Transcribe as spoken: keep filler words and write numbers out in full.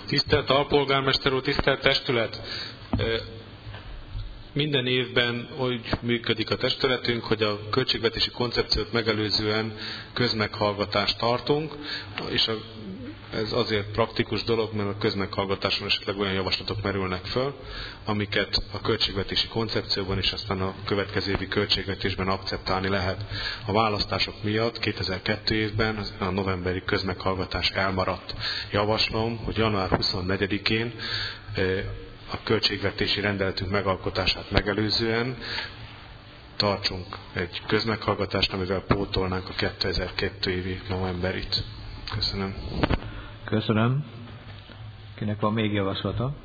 Tisztelt alpolgármester úr, tisztelt testület! Minden évben úgy működik a testületünk, hogy a költségvetési koncepciót megelőzően közmeghallgatást tartunk, és a, ez azért praktikus dolog, mert a közmeghallgatáson esetleg olyan javaslatok merülnek föl, amiket a költségvetési koncepcióban és aztán a következő évi költségvetésben akceptálni lehet. A választások miatt kétezer-kettő évben a novemberi közmeghallgatás elmaradt. Javaslom, hogy január huszonnegyedikén a költségvetési rendeletünk megalkotását megelőzően tartsunk egy közmeghallgatást, amivel pótolnánk a kétezer-kettő évi novemberit. Köszönöm. Köszönöm. Kinek van még javaslata?